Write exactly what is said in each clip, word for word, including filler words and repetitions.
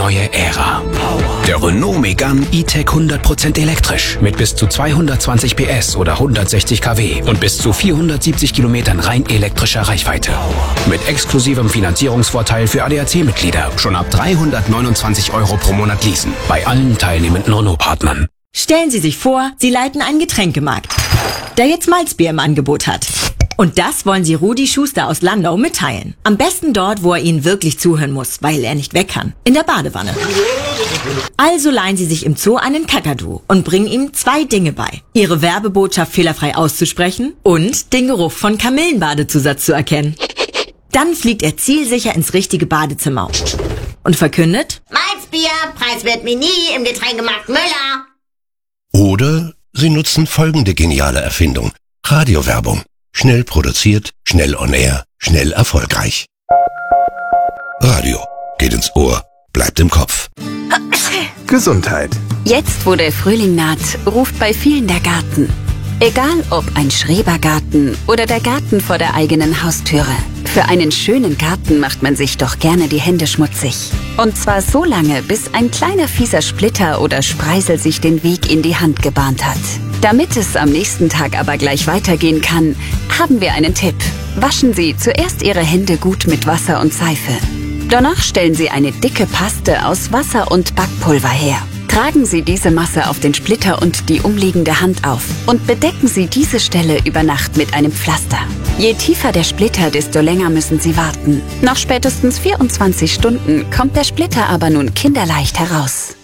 neue Ära. Der Renault Megane E-Tech hundert Prozent elektrisch mit bis zu zweihundertzwanzig P S oder hundertsechzig Kilowatt und bis zu vierhundertsiebzig Kilometern rein elektrischer Reichweite. Mit exklusivem Finanzierungsvorteil für A D A C-Mitglieder schon ab dreihundertneunundzwanzig Euro pro Monat leasen bei allen teilnehmenden Renault-Partnern. Stellen Sie sich vor, Sie leiten einen Getränkemarkt, der jetzt Malzbier im Angebot hat. Und das wollen Sie Rudi Schuster aus Landau mitteilen. Am besten dort, wo er Ihnen wirklich zuhören muss, weil er nicht weg kann. In der Badewanne. Also leihen Sie sich im Zoo einen Kakadu und bringen ihm zwei Dinge bei. Ihre Werbebotschaft fehlerfrei auszusprechen und den Geruch von Kamillenbadezusatz zu erkennen. Dann fliegt er zielsicher ins richtige Badezimmer und verkündet: Malzbier, preiswert Mini im Getränkemarkt Müller. Oder Sie nutzen folgende geniale Erfindung. Radiowerbung. Schnell produziert, schnell on air, schnell erfolgreich. Radio geht ins Ohr, bleibt im Kopf. Gesundheit. Jetzt, wo der Frühling naht, ruft bei vielen der Garten. Egal ob ein Schrebergarten oder der Garten vor der eigenen Haustüre. Für einen schönen Garten macht man sich doch gerne die Hände schmutzig. Und zwar so lange, bis ein kleiner fieser Splitter oder Spreisel sich den Weg in die Hand gebahnt hat. Damit es am nächsten Tag aber gleich weitergehen kann, haben wir einen Tipp. Waschen Sie zuerst Ihre Hände gut mit Wasser und Seife. Danach stellen Sie eine dicke Paste aus Wasser und Backpulver her. Tragen Sie diese Masse auf den Splitter und die umliegende Hand auf und bedecken Sie diese Stelle über Nacht mit einem Pflaster. Je tiefer der Splitter, desto länger müssen Sie warten. Nach spätestens vierundzwanzig Stunden kommt der Splitter aber nun kinderleicht heraus.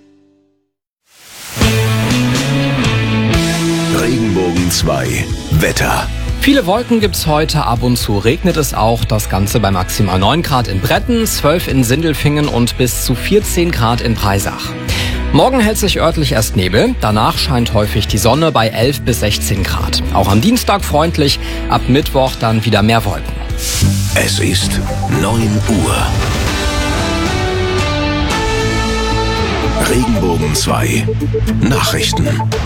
Regenbogen zwei. Wetter. Viele Wolken gibt's heute, ab und zu regnet es auch. Das Ganze bei maximal neun Grad in Bretten, zwölf in Sindelfingen und bis zu vierzehn Grad in Breisach. Morgen hält sich örtlich erst Nebel, danach scheint häufig die Sonne bei elf bis sechzehn Grad. Auch am Dienstag freundlich, ab Mittwoch dann wieder mehr Wolken. Es ist neun Uhr. Regenbogen zwei. Nachrichten.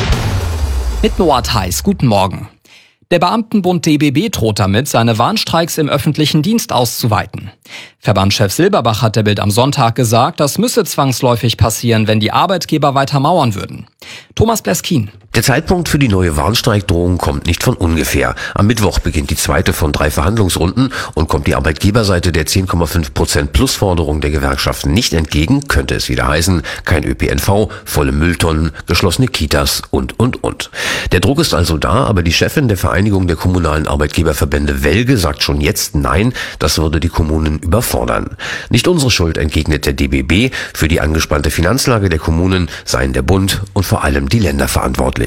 Mit Noah Theis, guten Morgen. Der Beamtenbund D B B droht damit, seine Warnstreiks im öffentlichen Dienst auszuweiten. Verbandschef Silberbach hat der Bild am Sonntag gesagt, das müsse zwangsläufig passieren, wenn die Arbeitgeber weiter mauern würden. Thomas Bleskin. Der Zeitpunkt für die neue Warnstreikdrohung kommt nicht von ungefähr. Am Mittwoch beginnt die zweite von drei Verhandlungsrunden und kommt die Arbeitgeberseite der zehn Komma fünf Prozent Plusforderung der Gewerkschaften nicht entgegen, könnte es wieder heißen, kein Ö P N V, volle Mülltonnen, geschlossene Kitas und, und, und. Der Druck ist also da, aber die Chefin der Vereinigung der kommunalen Arbeitgeberverbände Welge sagt schon jetzt nein, das würde die Kommunen überfordern. Nicht unsere Schuld, entgegnet der D B B, für die angespannte Finanzlage der Kommunen seien der Bund und vor allem die Länder verantwortlich.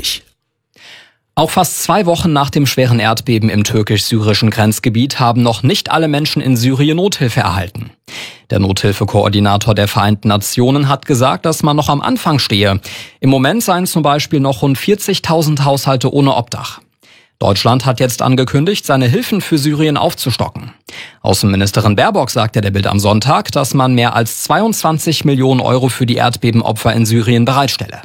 Auch fast zwei Wochen nach dem schweren Erdbeben im türkisch-syrischen Grenzgebiet haben noch nicht alle Menschen in Syrien Nothilfe erhalten. Der Nothilfekoordinator der Vereinten Nationen hat gesagt, dass man noch am Anfang stehe. Im Moment seien zum Beispiel noch rund vierzigtausend Haushalte ohne Obdach. Deutschland hat jetzt angekündigt, seine Hilfen für Syrien aufzustocken. Außenministerin Baerbock sagte der Bild am Sonntag, dass man mehr als zweiundzwanzig Millionen Euro für die Erdbebenopfer in Syrien bereitstelle.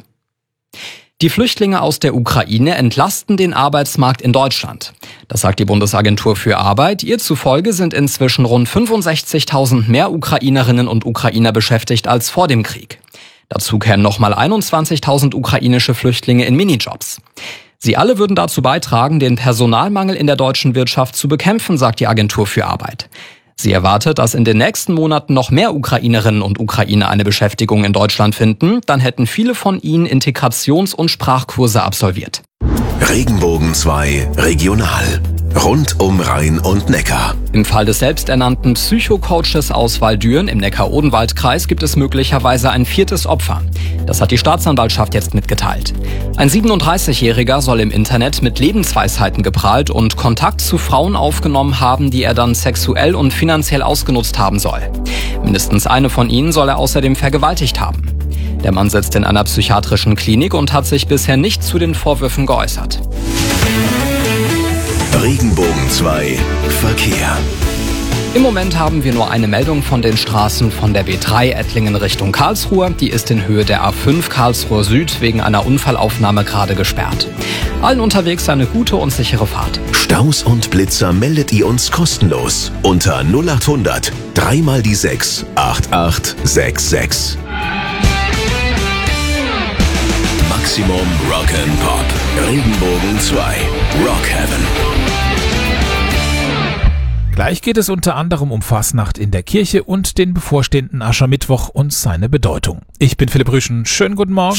Die Flüchtlinge aus der Ukraine entlasten den Arbeitsmarkt in Deutschland. Das sagt die Bundesagentur für Arbeit. Ihr zufolge sind inzwischen rund fünfundsechzigtausend mehr Ukrainerinnen und Ukrainer beschäftigt als vor dem Krieg. Dazu kämen nochmal einundzwanzigtausend ukrainische Flüchtlinge in Minijobs. Sie alle würden dazu beitragen, den Personalmangel in der deutschen Wirtschaft zu bekämpfen, sagt die Agentur für Arbeit. Sie erwartet, dass in den nächsten Monaten noch mehr Ukrainerinnen und Ukrainer eine Beschäftigung in Deutschland finden. Dann hätten viele von ihnen Integrations- und Sprachkurse absolviert. Regenbogen zwei Regional. Rund um Rhein und Neckar. Im Fall des selbsternannten Psychocoaches aus Waldüren im Neckar-Odenwald-Kreis gibt es möglicherweise ein viertes Opfer. Das hat die Staatsanwaltschaft jetzt mitgeteilt. Ein siebenunddreißigjähriger soll im Internet mit Lebensweisheiten geprahlt und Kontakt zu Frauen aufgenommen haben, die er dann sexuell und finanziell ausgenutzt haben soll. Mindestens eine von ihnen soll er außerdem vergewaltigt haben. Der Mann sitzt in einer psychiatrischen Klinik und hat sich bisher nicht zu den Vorwürfen geäußert. Regenbogen zwei Verkehr. Im Moment haben wir nur eine Meldung von den Straßen von der B drei Ettlingen Richtung Karlsruhe. Die ist in Höhe der A fünf Karlsruhe Süd wegen einer Unfallaufnahme gerade gesperrt. Allen unterwegs eine gute und sichere Fahrt. Staus und Blitzer meldet ihr uns kostenlos unter null acht hundert drei mal die sechs acht acht sechs sechs. Maximum Rock'n'Pop. Regenbogen zwei. Rock Heaven. Gleich geht es unter anderem um Fasnacht in der Kirche und den bevorstehenden Aschermittwoch und seine Bedeutung. Ich bin Philipp Rüschen. Schönen guten Morgen.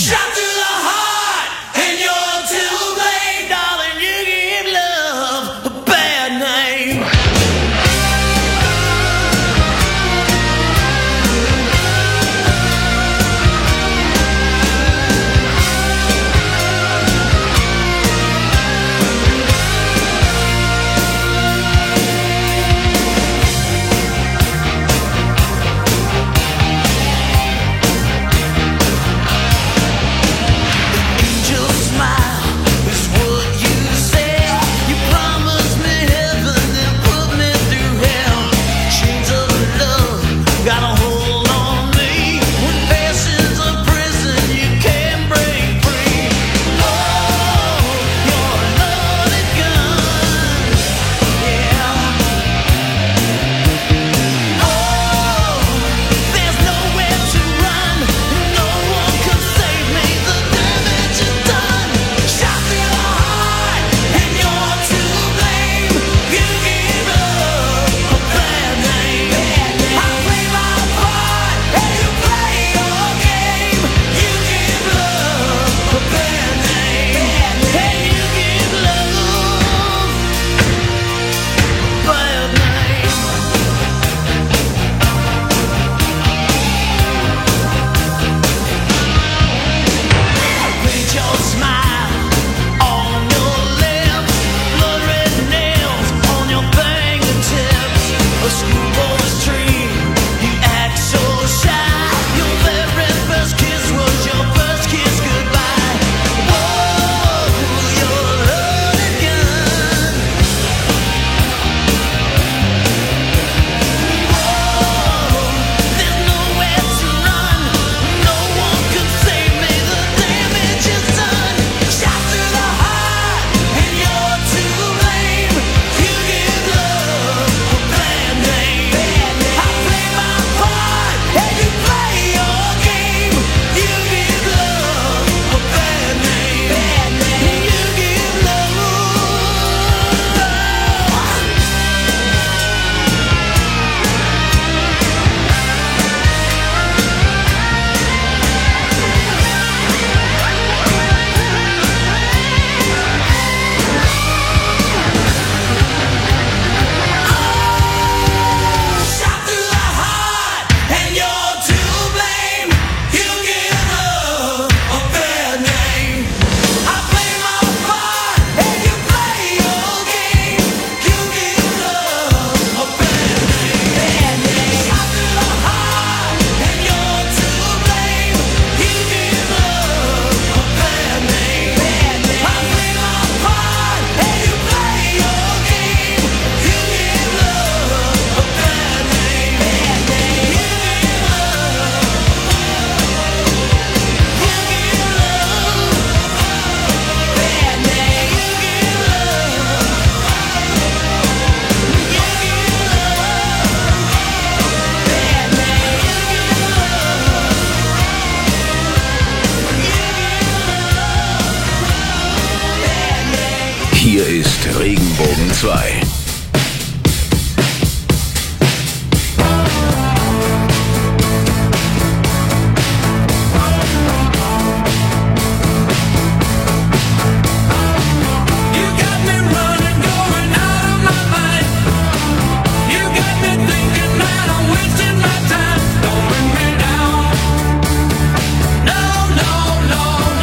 Hier ist Regenbogen zwei.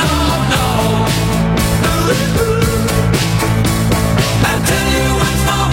I tell you once more.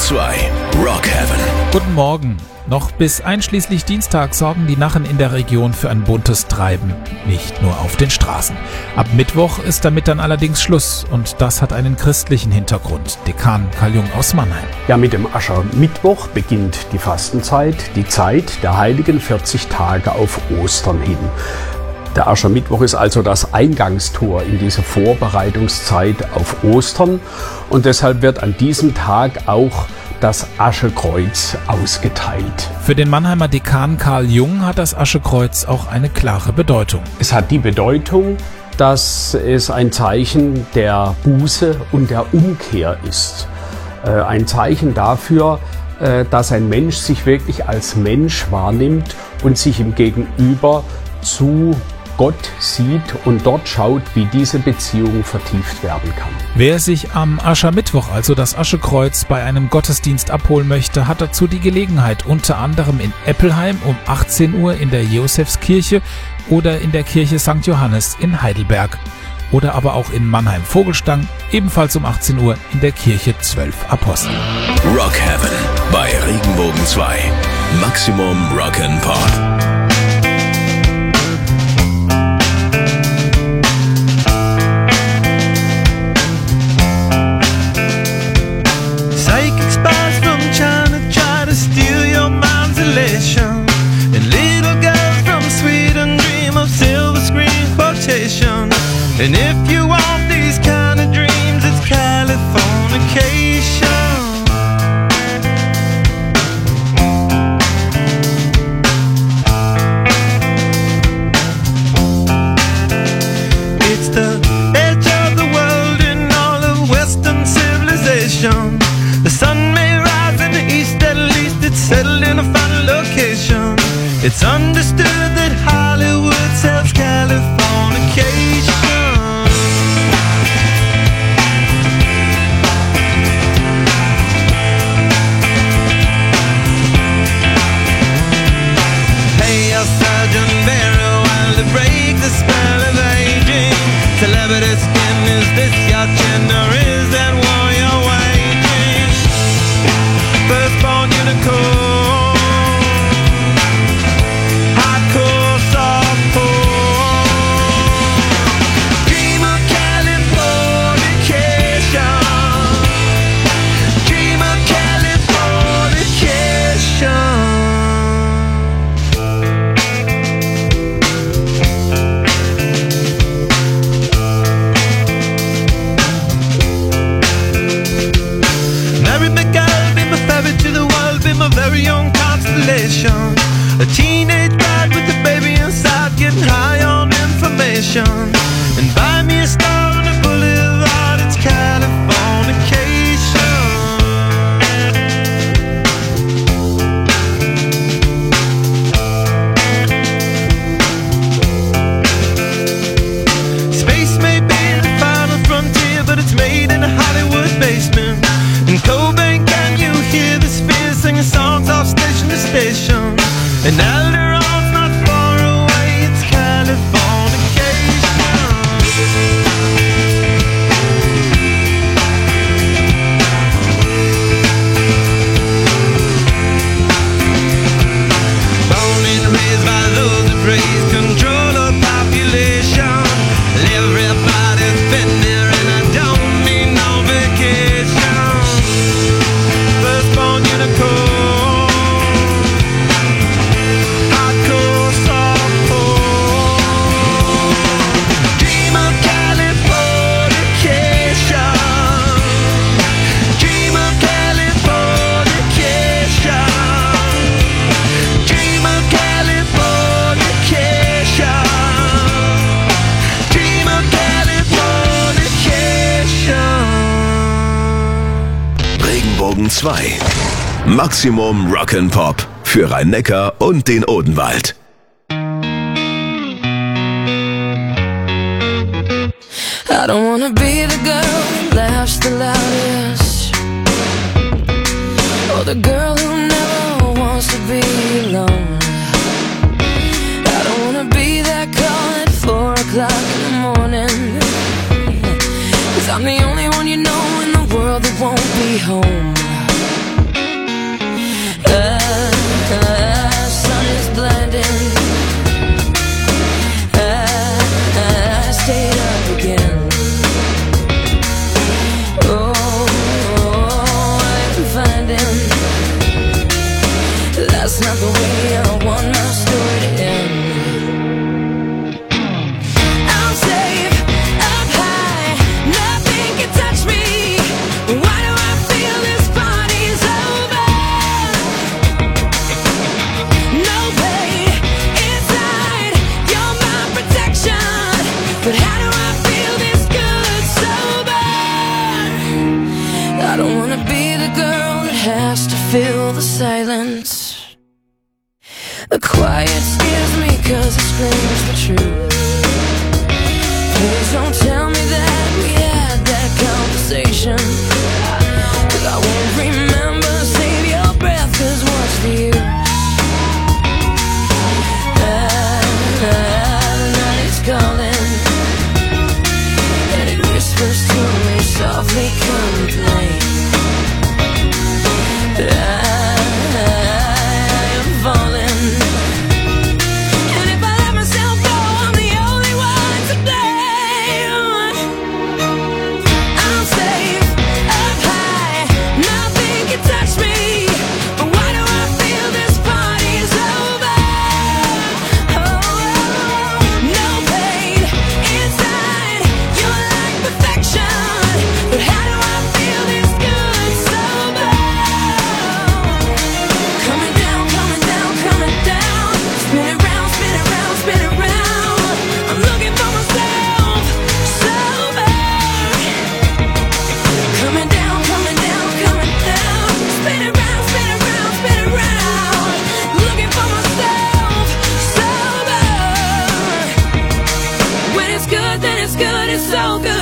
zwei. Rock Heaven. Guten Morgen. Noch bis einschließlich Dienstag sorgen die Narren in der Region für ein buntes Treiben, nicht nur auf den Straßen. Ab Mittwoch ist damit dann allerdings Schluss und das hat einen christlichen Hintergrund. Dekan Karl Jung aus Mannheim. Ja, mit dem Aschermittwoch beginnt die Fastenzeit, die Zeit der heiligen vierzig Tage auf Ostern hin. Der Aschermittwoch ist also das Eingangstor in diese Vorbereitungszeit auf Ostern und deshalb wird an diesem Tag auch das Aschekreuz ausgeteilt. Für den Mannheimer Dekan Karl Jung hat das Aschekreuz auch eine klare Bedeutung. Es hat die Bedeutung, dass es ein Zeichen der Buße und der Umkehr ist. Äh, ein Zeichen dafür, äh, dass ein Mensch sich wirklich als Mensch wahrnimmt und sich im Gegenüber zu Gott sieht und dort schaut, wie diese Beziehung vertieft werden kann. Wer sich am Aschermittwoch, also das Aschekreuz, bei einem Gottesdienst abholen möchte, hat dazu die Gelegenheit, unter anderem in Eppelheim um achtzehn Uhr in der Josefskirche oder in der Kirche Sankt Johannes in Heidelberg. Oder aber auch in Mannheim-Vogelstang, ebenfalls um achtzehn Uhr in der Kirche zwölf Apostel. Rock Heaven bei Regenbogen zwei. Maximum Rock'n'Pop. And little girls from Sweden dream of silver screen quotation. And if you want these kind of dreams, it's Californication. It's the edge of the world in all of Western civilization. The sun may rise in the east, at least it's settled in a final location. It's understood that Hollywood sells Californication. Hey, your Sergeant Barry, while to break the spell of aging. Celebrity skin, is this your chin or is that war you're waging? Firstborn unicorn. A teenage bride with a baby inside, getting high on information. And buy me a star on the boulevard, it's Californication. Space may be the final frontier, but it's made in a Hollywood basement. In Cobain, can you hear the spheres singing songs off station to station? And Alderon's not far away, it's Californication. Born and raised by those that praise control of population. Everybody's been there and I don't need no vacation. Firstborn unicorn. zwei. Maximum Rock'n'Pop für Rhein-Neckar und den Odenwald. I don't wanna be the girl who laughs the loudest, or the girl who never wants to be alone. I don't wanna be that call at four o'clock in the morning, 'cause I'm the only one you know in the world that won't be home.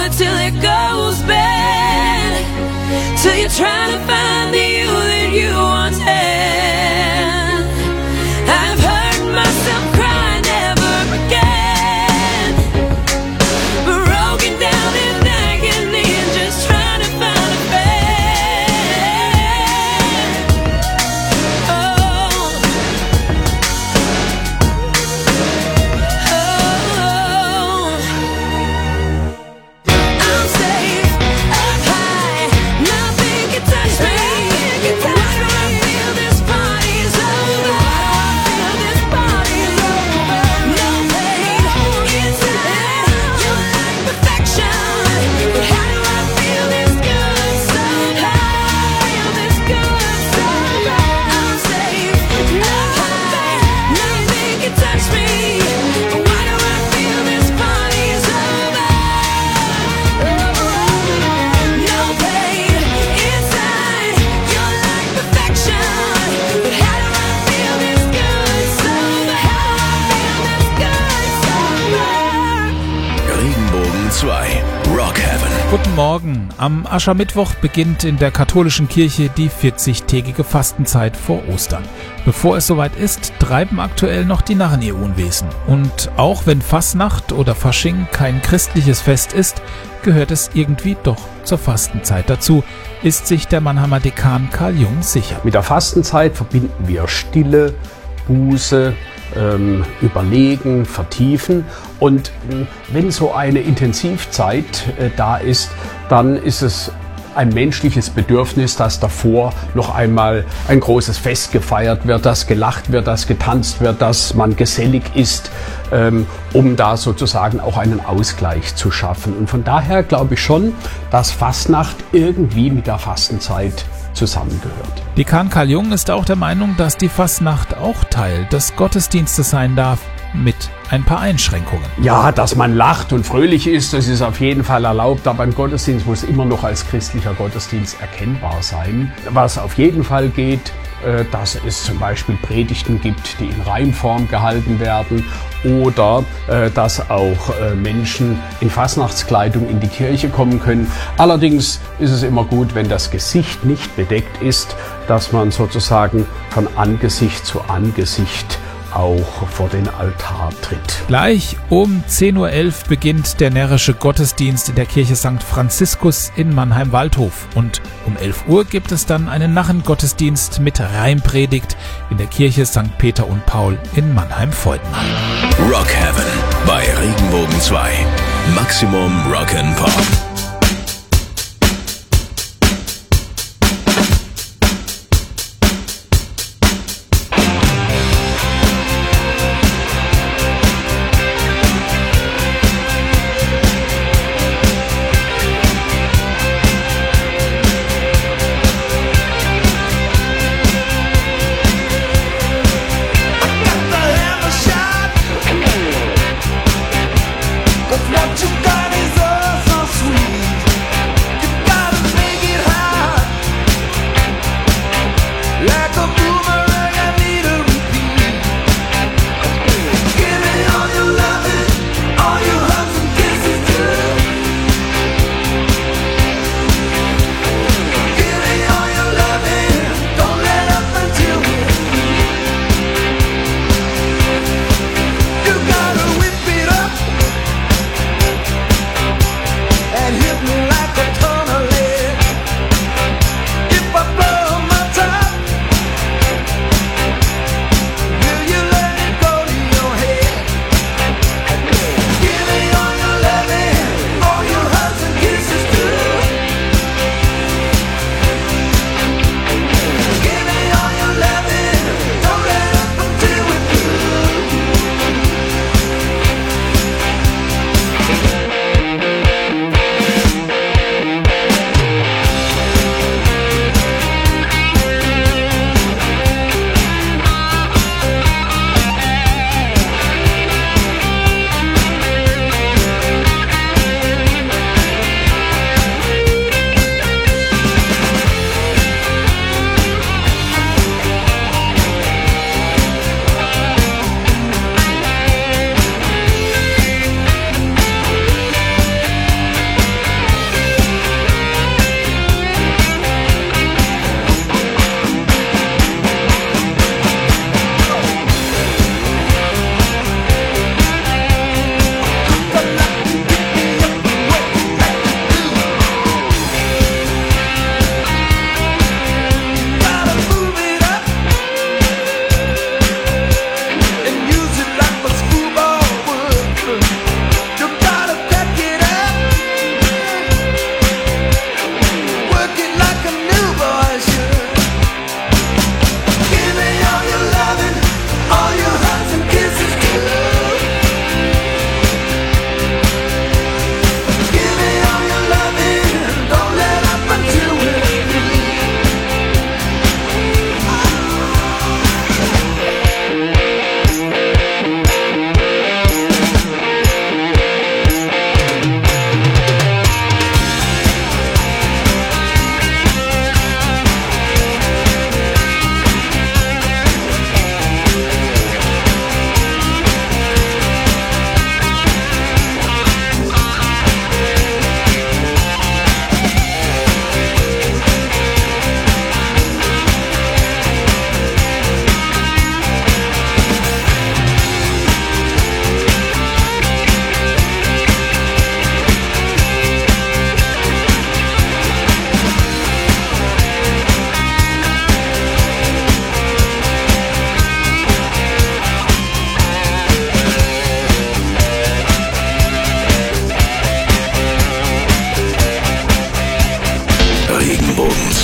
good till it goes bad, till you're trying to find the you that you once had. I've heard myself cry never again, broken down in agony and just trying to find a bed. Oh, oh, I'm safe up high, nothing can touch me. Why do I feel this body's over? This body's over. No pain inside. You're like perfection. But how do I feel this good somehow? Feel this good somehow. I'm safe up high, nothing can touch me. Why do I feel this body's over? No pain inside. You're like perfection. But how do I feel this good somehow? Feel this good somehow. Regenbogen zwei. Rock Heaven. Guten Morgen. Am Aschermittwoch beginnt in der katholischen Kirche die vierzigtägige Fastenzeit vor Ostern. Bevor es soweit ist, treiben aktuell noch die Narren ihr Unwesen. Und auch wenn Fasnacht oder Fasching kein christliches Fest ist, gehört es irgendwie doch zur Fastenzeit dazu, ist sich der Mannheimer Dekan Karl Jung sicher. Mit der Fastenzeit verbinden wir Stille, Buße, ähm, Überlegen, Vertiefen. Und äh, wenn so eine Intensivzeit äh, da ist, dann ist es ein menschliches Bedürfnis, dass davor noch einmal ein großes Fest gefeiert wird, dass gelacht wird, dass getanzt wird, dass man gesellig ist, ähm, um da sozusagen auch einen Ausgleich zu schaffen. Und von daher glaube ich schon, dass Fastnacht irgendwie mit der Fastenzeit zusammengehört. Dekan Karl Jung ist auch der Meinung, dass die Fastnacht auch Teil des Gottesdienstes sein darf, mit ein paar Einschränkungen. Ja, dass man lacht und fröhlich ist, das ist auf jeden Fall erlaubt, aber ein Gottesdienst muss immer noch als christlicher Gottesdienst erkennbar sein. Was auf jeden Fall geht, äh, dass es zum Beispiel Predigten gibt, die in Reimform gehalten werden, oder äh, dass auch äh, Menschen in Fastnachtskleidung in die Kirche kommen können. Allerdings ist es immer gut, wenn das Gesicht nicht bedeckt ist, dass man sozusagen von Angesicht zu Angesicht auch vor den Altar tritt. Gleich um zehn Uhr elf beginnt der närrische Gottesdienst in der Kirche Sankt Franziskus in Mannheim-Waldhof. Und um elf Uhr gibt es dann einen Narrengottesdienst mit Reimpredigt in der Kirche Sankt Peter und Paul in Mannheim-Freudenheim. Rock Heaven bei Regenbogen zwei. Maximum Rock'n'Pop. What you got is all so sweet.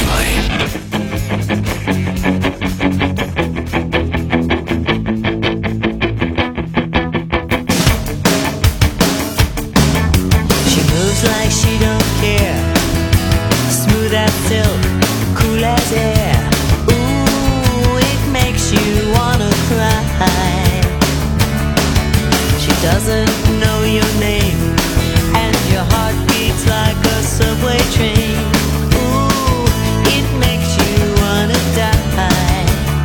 zwei. She moves like she don't care. Smooth as silk, cool as air. Ooh, it makes you wanna cry. She doesn't know your name, and your heart beats like a subway train. Ooh, it makes you wanna die.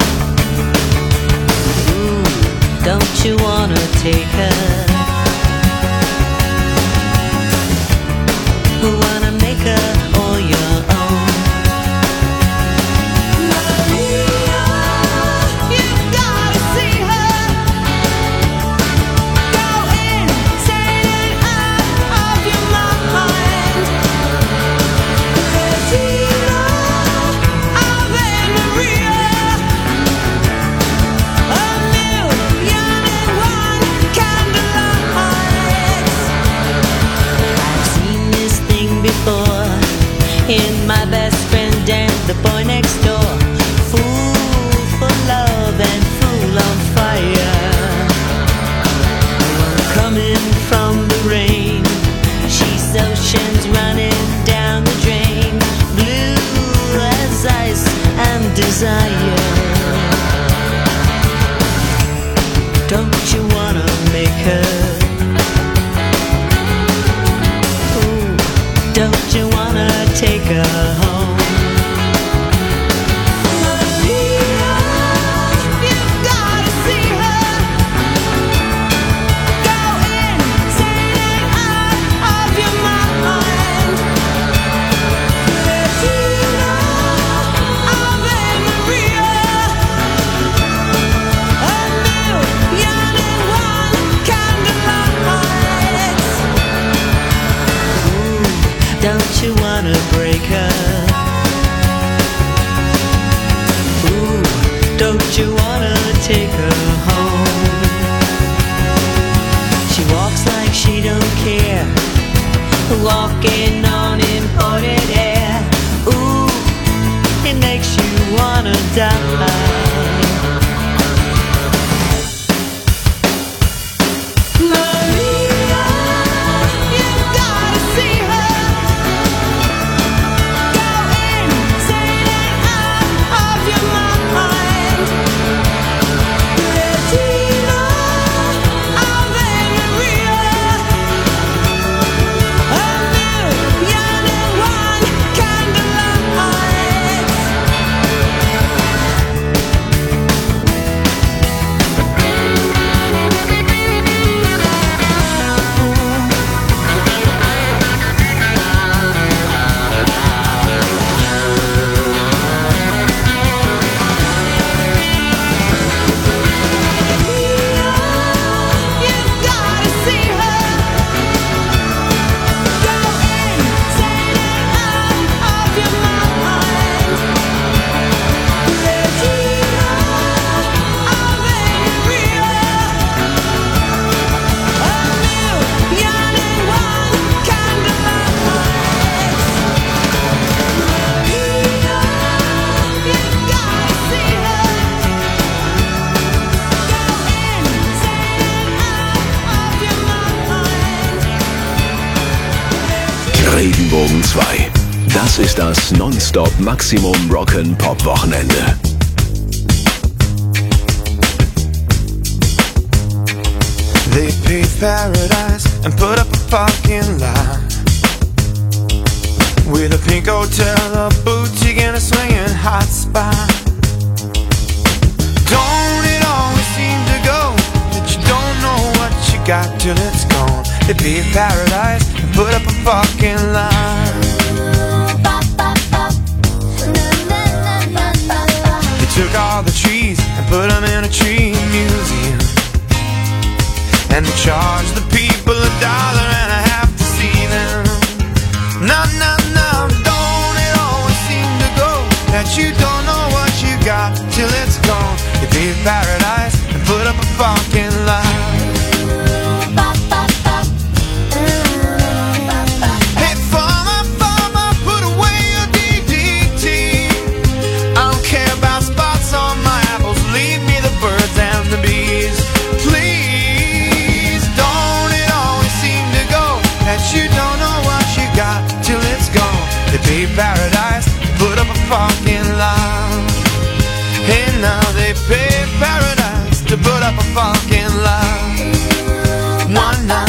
Ooh, don't you wanna take her? Who wanna make her all your own? Maria, you've gotta see her. Go insane and out of your mind. Regina, Ave Maria. A million and one candlelights. I've seen this thing before in my best friend and the boy next door. Fool for love and fool on fire. Coming from the rain, she's oceans running down the drain. Blue as ice and desire. Don't you wanna make her? Ooh, don't you wanna take her home? Maria, you've gotta see her. Go insane and out of your mind. Regina, Ave Maria. A million and one candlelights. Ooh, don't you wanna break her? Ooh, don't you wanna take her home? She walks like she don't care, walking on imported air. Ooh, it makes you wanna die. Maria, you've gotta see her. Go insane and out of your mind. Regina, Ave Maria. A million and one candlelights. You've gotta see her. Go insane and out of your mind. Regina, Ave Maria. A million and one candlelights. Maria, you've gotta see her. Go insane and out of your mind. Regenbogen zwei. Das ist das Nonstop Maximum Rock'n' Pop Wochenende. They paved paradise and put up a fucking lie with a pink hotel, a boutique, and a swinging hot spot. Don't it always seem to go that you don't know what you got till it's gone? They paved paradise and put up a fucking lie. They took all the trees and put them in a tree museum, and they charge the people a dollar and a half to see them. No, no, no, don't it always seem to go that you don't know what you got till it's gone? They paved paradise and put up a fucking lie. Hey, farmer, farmer, put away your D D T. up a parking lot. Why not?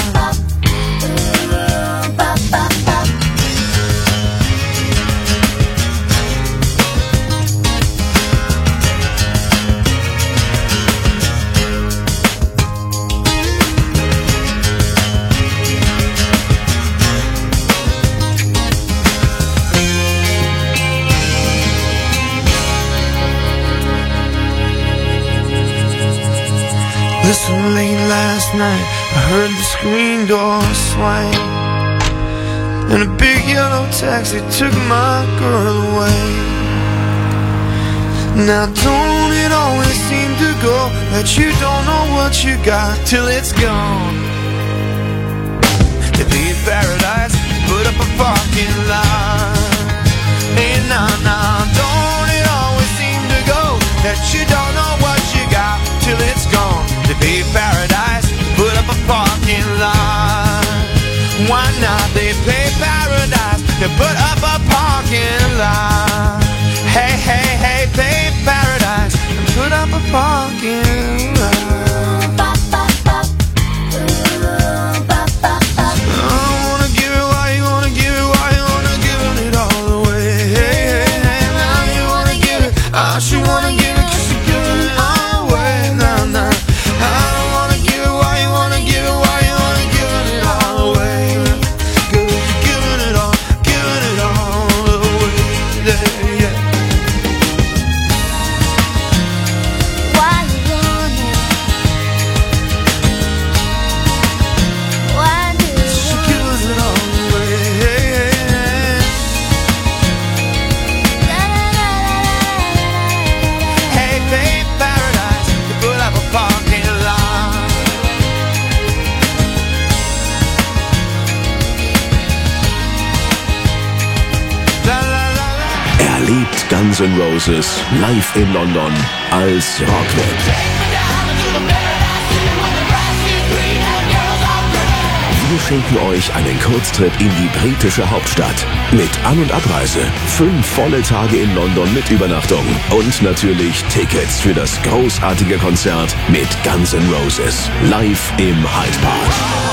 Listen, late last night I heard the screen door swing, and a big yellow taxi took my girl away. Now don't it always seem to go that you don't know what you got till it's gone? To be in paradise, put up a parking lot. Hey, nah, nah, don't it always seem to go that you don't know what you got till it's gone? To be paradise, put up a parking lot. Why not? They pay paradise to put up a parking lot. Hey, hey, hey, pay paradise and put up a parking lot. I wanna give it, why you wanna give it, why you wanna give it all away. Hey, hey, hey, now you wanna give it, I should wanna give it, cause you're giving it all away. Nah, nah. I don't wanna give it, why you wanna give it, why you wanna give it all away. Cause you're giving it all, giving it all away. Yeah, yeah. Why you wanna? Why do you She gives it all away. Hey, pay paradise to put up a parking lot. La, la, la, la. Erlebt Guns N' Roses live in London als Rockweb. Wir schenken euch einen Kurztrip in die britische Hauptstadt mit An- und Abreise, fünf volle Tage in London mit Übernachtung und natürlich Tickets für das großartige Konzert mit Guns N' Roses live im Hyde Park.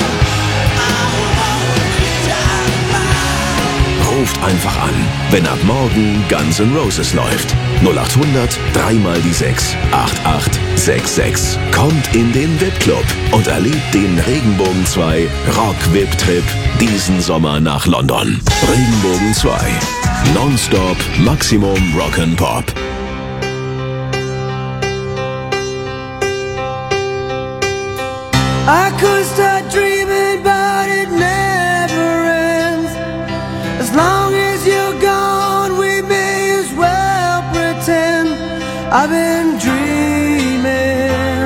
Ruft einfach an, wenn ab morgen Guns N' Roses läuft. null acht hundert, dreimal die sechs, acht acht sechs sechs. Kommt in den V I P-Club und erlebt den Regenbogen zwei Rock-V I P-Trip diesen Sommer nach London. Regenbogen zwei. Nonstop Maximum Rock'n'Pop. I could start dreaming, but it never ends. As long as you're gone, we may as well pretend I've been dreaming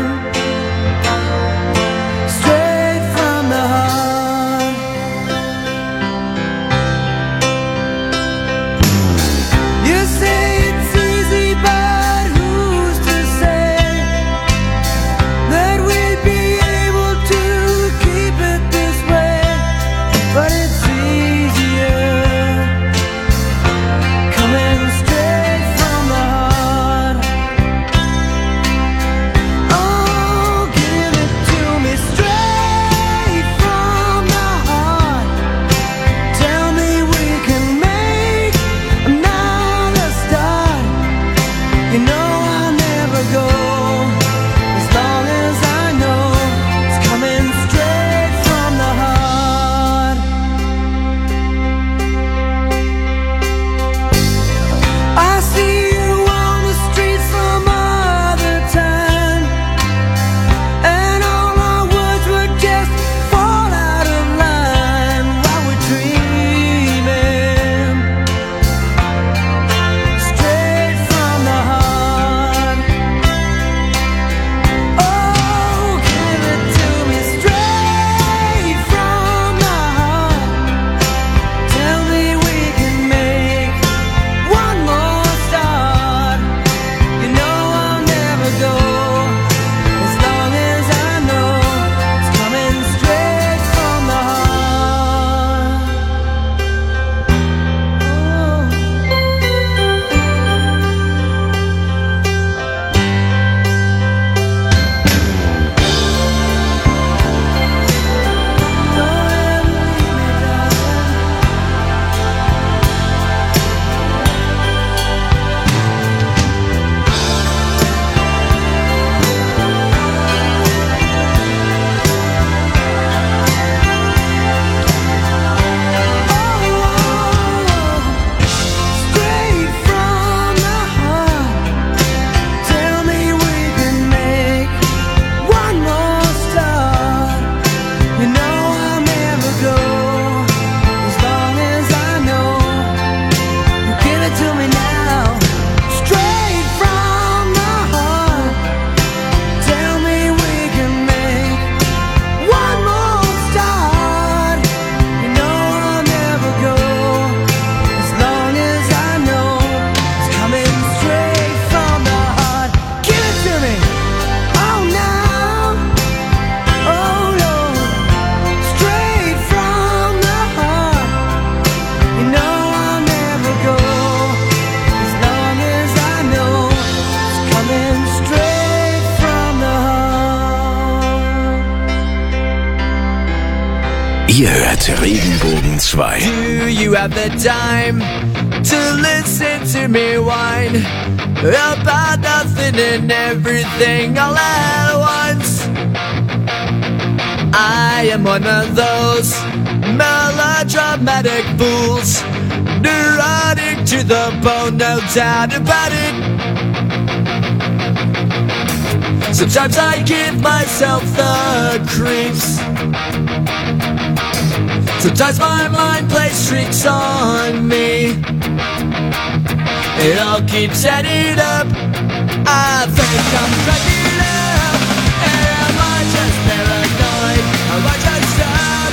straight from the heart. You say it's easy, but who's to say that we'd be able to keep it this way? But it's easier coming straight from the heart. hat Regenbogen zwei. Do you have the time to listen to me whine about nothing and everything all at once? I am one of those melodramatic fools, neurotic to the bone, no doubt about it. Sometimes I give myself the creeps. Sometimes my mind plays tricks on me. It all keeps adding up. I think I'm cracking up. Am I just paranoid? Am I just up?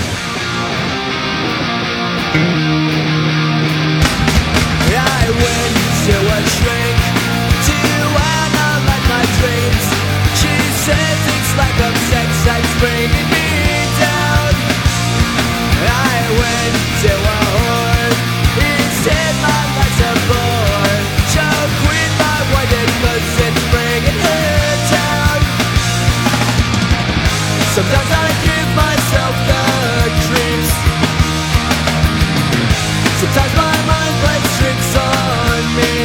I went to a shrink to analyze my dreams. She says it's like a sex that's bringing me down. I went to a whore. He said my life's a bore. Choke with my white clothes and bringing her down. Sometimes I give myself the creeps. Sometimes my mind plays tricks on me.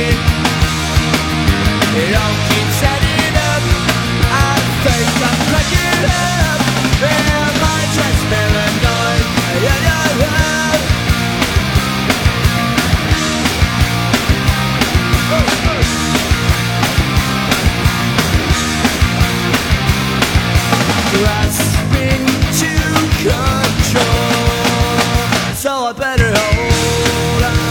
It all keeps adding up. I think I'm cracking up. Am I just paranoid? Yeah, yeah, yeah. Grasping to control, so I better hold on.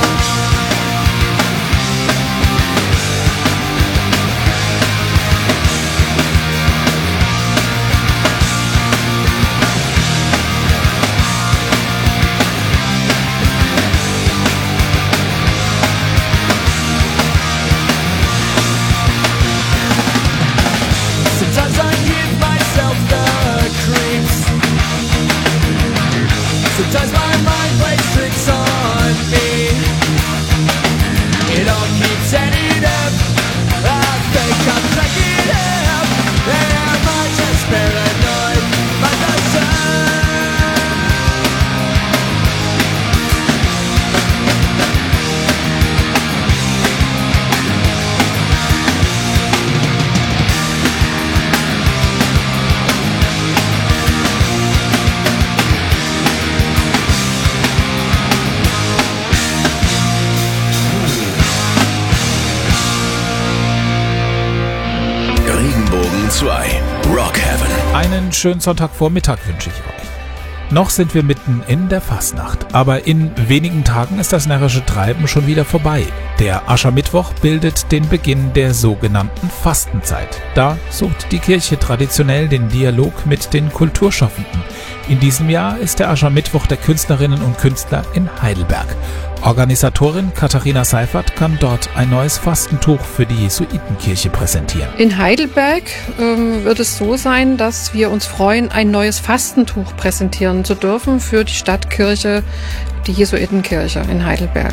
Sometimes I give myself the creeps. Sometimes my mind plays tricks on me. It all keeps adding up. I think I'm cracking up. Am I just paranoid? By the sun. Regenbogen zwei. Rock Heaven. Einen schönen Sonntagvormittag wünsche ich euch. Noch sind wir mitten in der Fastnacht, aber in wenigen Tagen ist das närrische Treiben schon wieder vorbei. Der Aschermittwoch bildet den Beginn der sogenannten Fastenzeit. Da sucht die Kirche traditionell den Dialog mit den Kulturschaffenden. In diesem Jahr ist der Aschermittwoch der Künstlerinnen und Künstler in Heidelberg. Organisatorin Katharina Seifert kann dort ein neues Fastentuch für die Jesuitenkirche präsentieren. In Heidelberg ähm, wird es so sein, dass wir uns freuen, ein neues Fastentuch präsentieren zu dürfen für die Stadtkirche, die Jesuitenkirche in Heidelberg.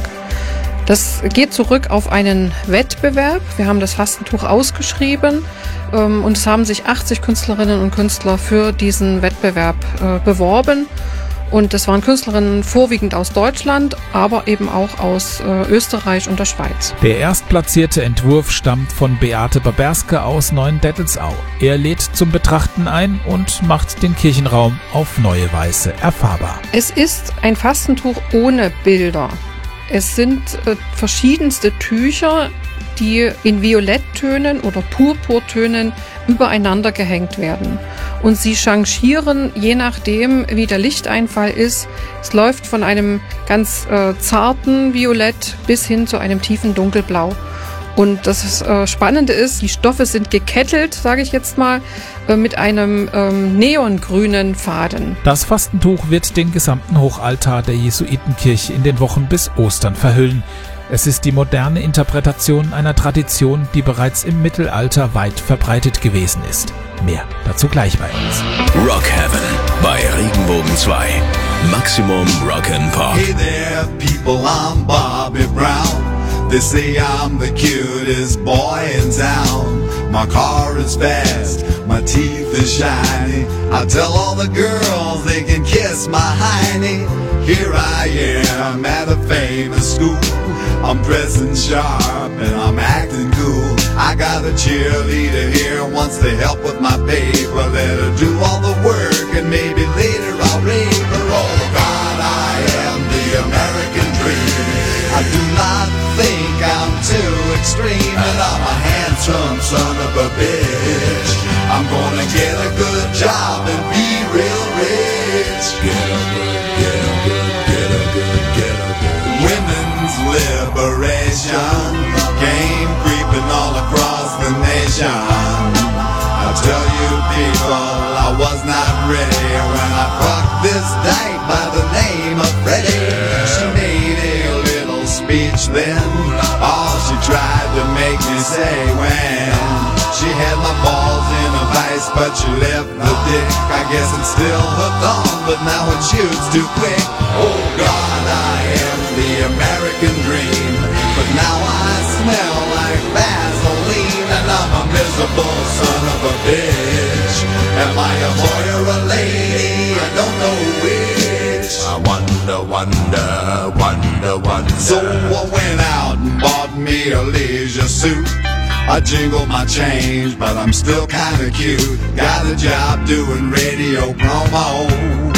Das geht zurück auf einen Wettbewerb. Wir haben das Fastentuch ausgeschrieben ähm, und es haben sich achtzig Künstlerinnen und Künstler für diesen Wettbewerb äh, beworben. Und das waren Künstlerinnen vorwiegend aus Deutschland, aber eben auch aus äh, Österreich und der Schweiz. Der erstplatzierte Entwurf stammt von Beate Baberske aus Neuendettelsau. Er lädt zum Betrachten ein und macht den Kirchenraum auf neue Weise erfahrbar. Es ist ein Fastentuch ohne Bilder. Es sind äh, verschiedenste Tücher, die in Violetttönen oder Purpurtönen übereinander gehängt werden. Und sie changieren, je nachdem, wie der Lichteinfall ist. Es läuft von einem ganz äh, zarten Violett bis hin zu einem tiefen Dunkelblau. Und das äh, Spannende ist, die Stoffe sind gekettelt, sage ich jetzt mal, äh, mit einem ähm, neongrünen Faden. Das Fastentuch wird den gesamten Hochaltar der Jesuitenkirche in den Wochen bis Ostern verhüllen. Es ist die moderne Interpretation einer Tradition, die bereits im Mittelalter weit verbreitet gewesen ist. Mehr dazu gleich bei uns. Rock Heaven bei Regenbogen zwei. Maximum Rock'n'Pop. Hey there, people, I'm Bobby Brown. They say I'm the cutest boy in town. My car is fast, my teeth is shiny. I tell all the girls they can kiss my hiney. Here I am at a famous school. I'm dressing sharp and I'm acting cool. I got a cheerleader here, wants to help with my paper. Let her do all the work and maybe later I'll rave her. Oh God, I am the American dream. I do not think I'm too extreme, and I'm a handsome son of a bitch. I'm gonna get a good job and be real rich. Get a good, get a good, get a good, get a good. Women's liberation came creeping all across the nation. I tell you people, I was not ready when I fucked this dyke by the name of Freddie. She made a little speech then, all she tried to make me say when she had my balls in a vice, but she left the dick. I guess it's still hooked on, but now it shoots too quick. Oh God, I am the American dream, but now I smell like Vaseline, and I'm a miserable son of a bitch. Am I a boy or a lady? I don't know which. I wonder, wonder, wonder, wonder. So I went out and bought me a leisure suit. I jingle my change, but I'm still kinda cute. Got a job doing radio promo,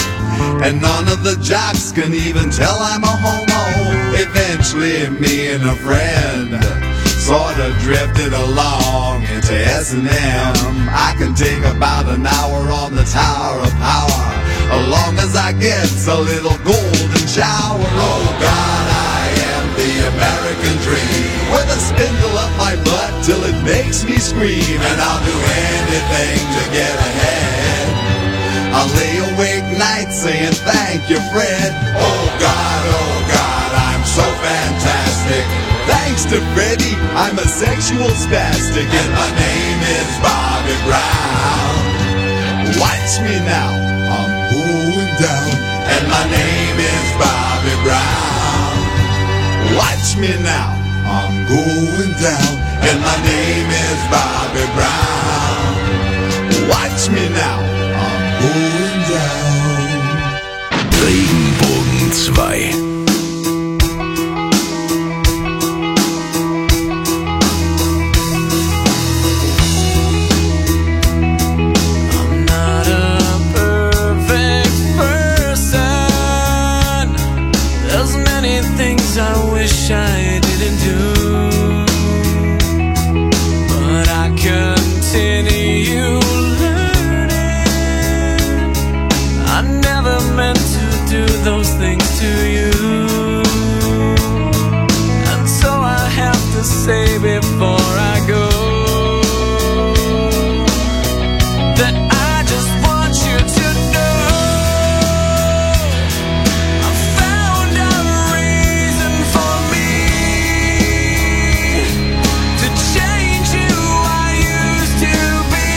and none of the jocks can even tell I'm a homo. Eventually me and a friend sorta drifted along into S and M. I can take about an hour on the Tower of Power, as long as I get a little golden shower. Oh God, I am the American dream, with a spindle up my butt till it makes me scream, and I'll do anything to get ahead. I'll lay awake nights saying thank you, Fred. Oh God, oh God, I'm so fantastic. Thanks to Freddie, I'm a sexual spastic, and my name is Bobby Brown. Watch me now, I'm going down, and my name is Bobby Brown. Watch me now, I'm going down, and my name is Bobby Brown. Watch me now, I'm going down. Regenbogen zwei. I wish I didn't do, but I continue learning. I never meant to do those things to you, and so I have to say before I go that I just want you to know I found a reason for me to change who I used to be,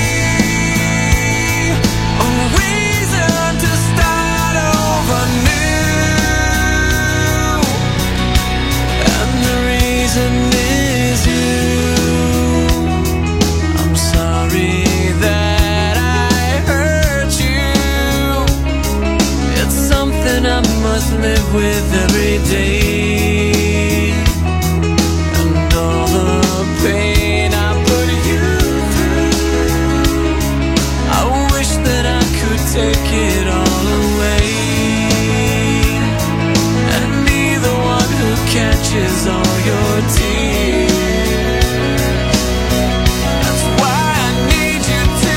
a reason to start over new, and the reason is you. I'm sorry that I hurt you. It's something I must live with every day, and all the pain I put you through, I wish that I could take it all away and be the one who catches all your tears. That's why I need you to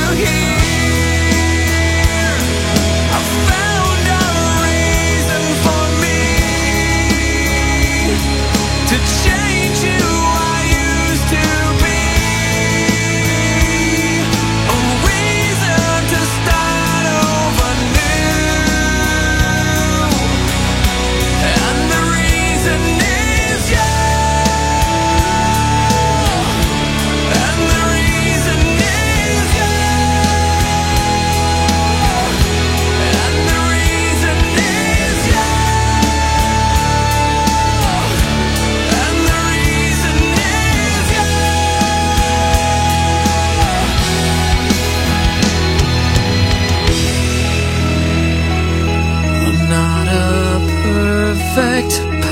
hear I found a reason for me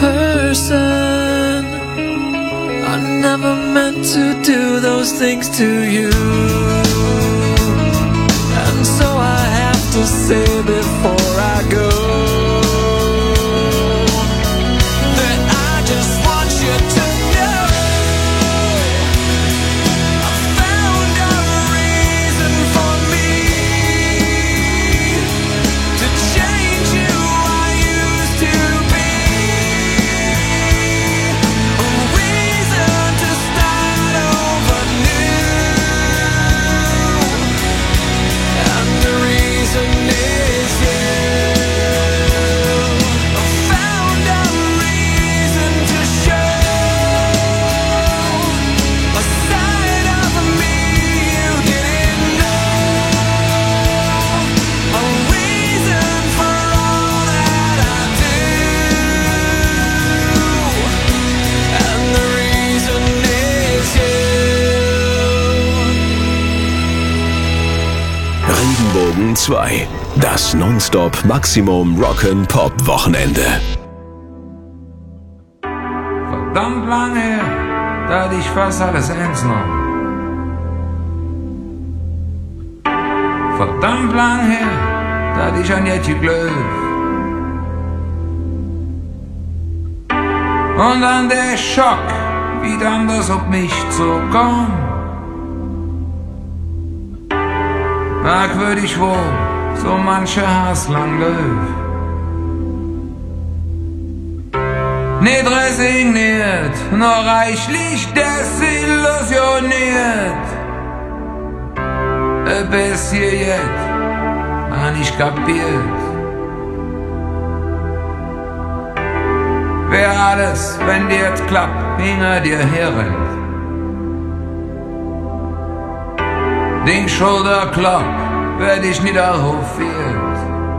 person. I never meant to do those things to you. And so I have to say before I go that I just want you to know I found a reason for me to change who I used to be. A reason to start over new. And the reason is you. I found a reason to show a side of me you didn't know. A reason for all that I do. And the reason is you. Regenbogen zwei. Das Nonstop Maximum Rock'n'Pop Wochenende. Verdammt lang her, da hatte ich fast alles ernst genommen. Verdammt lang her, da hatte ich an Jetje Glöw. Und dann der Schock, wie dann das auf mich zukam. Merkwürdig wohl, so mancher Hass lang Löw. Nicht resigniert, nur reichlich desillusioniert. Bis hier jetzt, hab ich kapiert. Wer alles, wenn dir jetzt klappt, hinter dir herrennt. Den Schulterklapp werd ich niederhofiert.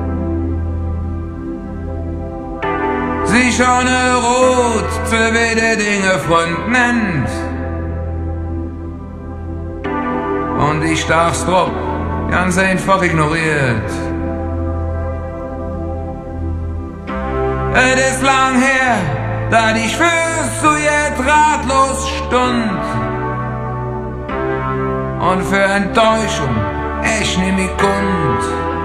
Sich ohne Rot zu wede Dinge Freund nennt. Und ich darf's drauf ganz einfach ignoriert. Es ist lang her, da ich fürs zu jetzt ratlos stund. Und für Enttäuschung ich nehm ich Kund.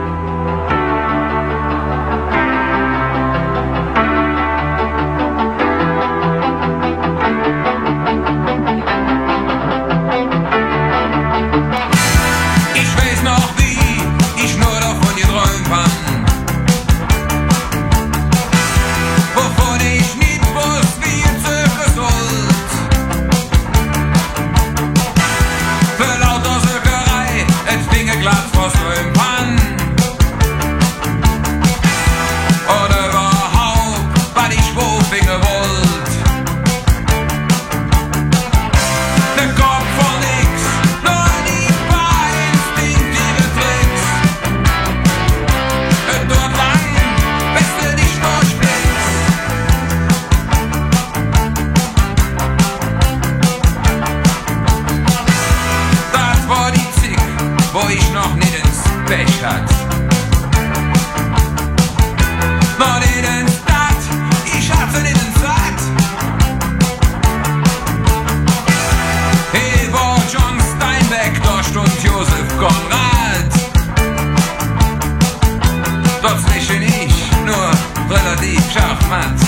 Ich weiß noch wie ich nur davon geträumt hab. Wovon ich nicht wusste, wie es circa sollt. Für lauter Söckerei, es Dinge glatt vor Strömpan. Oder überhaupt, was ich wo finger wollt. Der Kopf von nix, nur die paar instinktive Tricks. Es dauert lang, bis du dich durchblickst. Das war die Zick, wo ich noch nicht ins Pech hat. Noch nicht ins Stadt, ich hatte nicht ins Satt. Hey, war John Steinbeck, da stund Josef Konrad. Dort zwischen ich nur relativ schachmatt.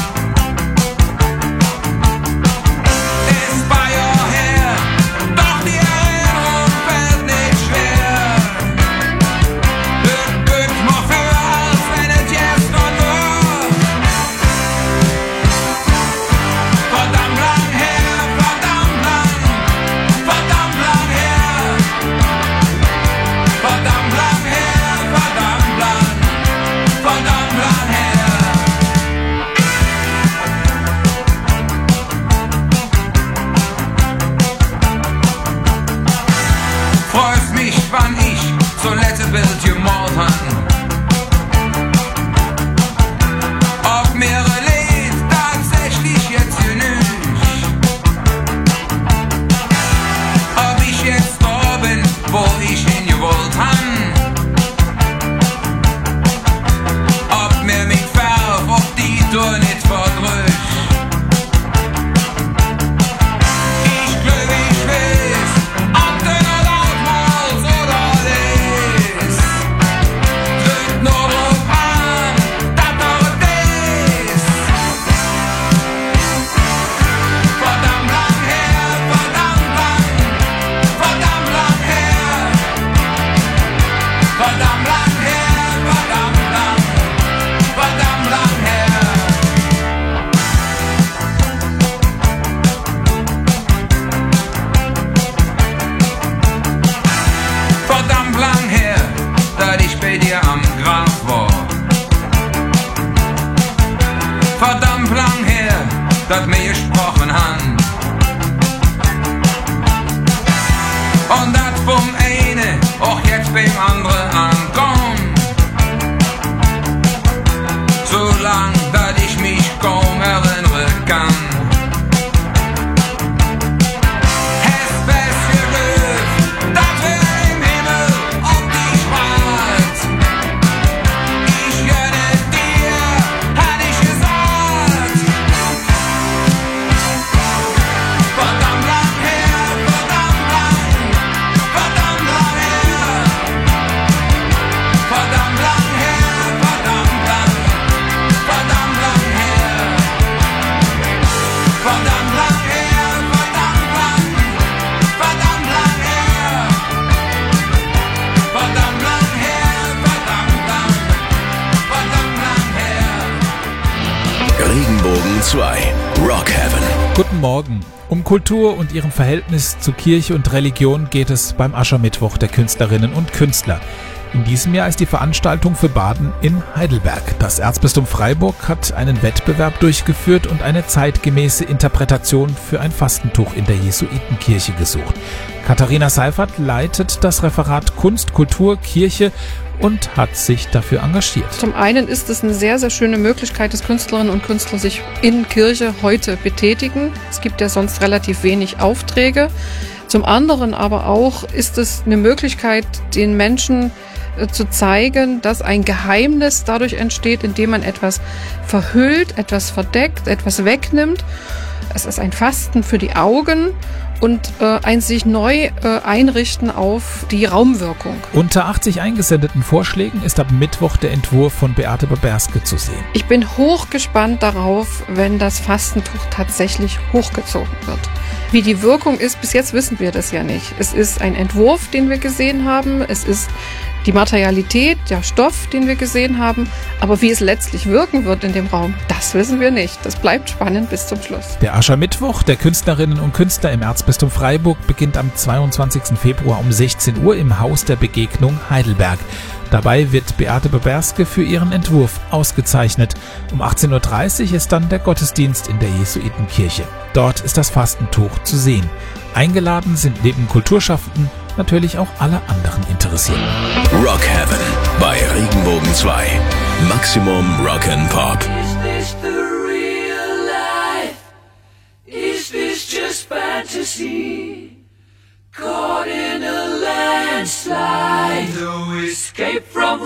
Ist bei Jahr her, doch die Erinnerung fällt nicht schwer. Es gibt mir für, als wenn es gestern war. Verdammt lang her, verdammt lang, verdammt lang her. Verdammt lang her, verdammt lang, verdammt lang her. Freust mich, wann ich zuletzt ein Bild gemalt hab. Ob mir Lied tatsächlich jetzt genügt. Ob ich jetzt da bin, wo ich hingewollt hab. Ob mir mich Verf auf die Tour nicht verdrückt. das mir gesprochen han. Und das vom eine auch jetzt beim andere ankommt. So lang, dass ich mich kaum erinnern kann. Regenbogen zwei, Rock Heaven. Guten Morgen. Um Kultur und ihrem Verhältnis zu Kirche und Religion geht es beim Aschermittwoch der Künstlerinnen und Künstler. In diesem Jahr ist die Veranstaltung für Baden in Heidelberg. Das Erzbistum Freiburg hat einen Wettbewerb durchgeführt und eine zeitgemäße Interpretation für ein Fastentuch in der Jesuitenkirche gesucht. Katharina Seifert leitet das Referat Kunst, Kultur, Kirche und hat sich dafür engagiert. Zum einen ist es eine sehr, sehr schöne Möglichkeit, dass Künstlerinnen und Künstler sich in Kirche heute betätigen. Es gibt ja sonst relativ wenig Aufträge. Zum anderen aber auch ist es eine Möglichkeit, den Menschen äh, zu zeigen, dass ein Geheimnis dadurch entsteht, indem man etwas verhüllt, etwas verdeckt, etwas wegnimmt. Es ist ein Fasten für die Augen und äh, ein sich neu äh, einrichten auf die Raumwirkung. Unter achtzig eingesendeten Vorschlägen ist ab Mittwoch der Entwurf von Beate Baberske zu sehen. Ich bin hochgespannt darauf, wenn das Fastentuch tatsächlich hochgezogen wird. Wie die Wirkung ist, bis jetzt wissen wir das ja nicht. Es ist ein Entwurf, den wir gesehen haben. Es ist die Materialität, der Stoff, den wir gesehen haben. Aber wie es letztlich wirken wird in dem Raum, das wissen wir nicht. Das bleibt spannend bis zum Schluss. Der Aschermittwoch der Künstlerinnen und Künstler im Erzbistum Freiburg beginnt am zweiundzwanzigsten Februar um sechzehn Uhr im Haus der Begegnung Heidelberg. Dabei wird Beate Baberske für ihren Entwurf ausgezeichnet. Um achtzehn Uhr dreißig ist dann der Gottesdienst in der Jesuitenkirche. Dort ist das Fastentuch zu sehen. Eingeladen sind neben Kulturschaffenden natürlich auch alle anderen Interessierten. Rock Heaven bei Regenbogen zwei. Maximum Rock'n'Pop. Is this the real life? Is this just fantasy? Caught in a landslide, no escape from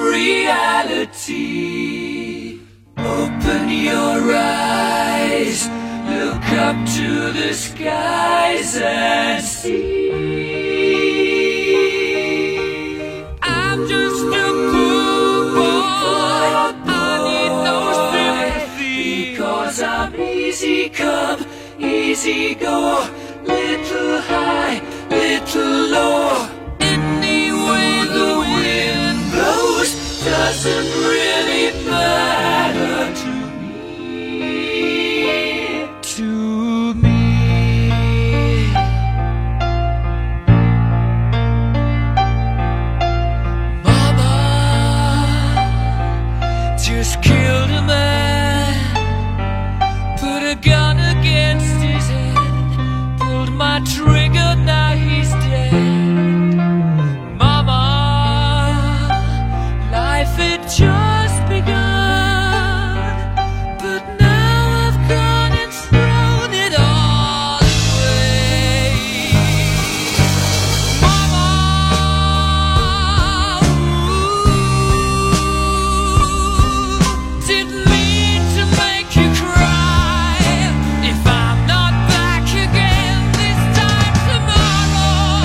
reality. Open your eyes, look up to the skies and see. I'm just a poor boy, I need no sympathy, because I'm easy come, easy go, little high, little low. Any way the wind blows doesn't really matter to me, to me. Mama just killed a man, put a gun against his head, pulled my trigger, now he's dead. Mama, life had just begun, but now I've gone and thrown it all away. Mama, ooh, didn't mean to make you cry. If I'm not back again this time tomorrow,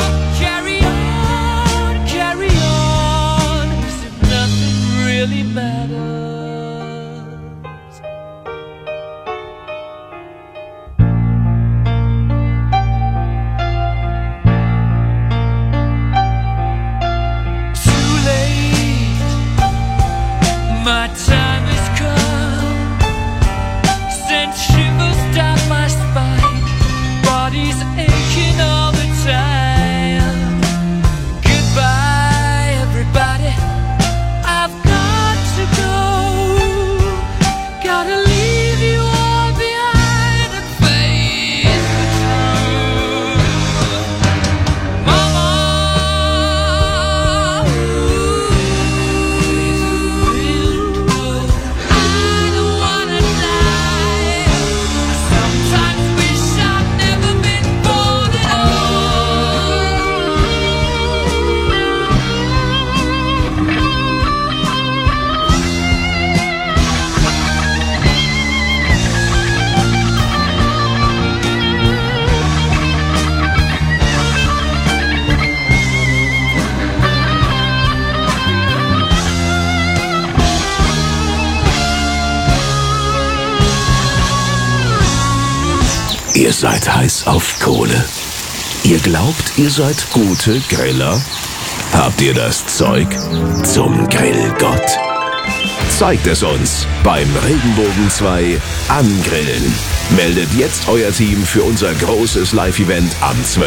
Ihr seid heiß auf Kohle. Ihr glaubt, ihr seid gute Griller? Habt ihr das Zeug zum Grillgott? Zeigt es uns beim Regenbogen zwei Angrillen. Meldet jetzt euer Team für unser großes Live-Event am zwölften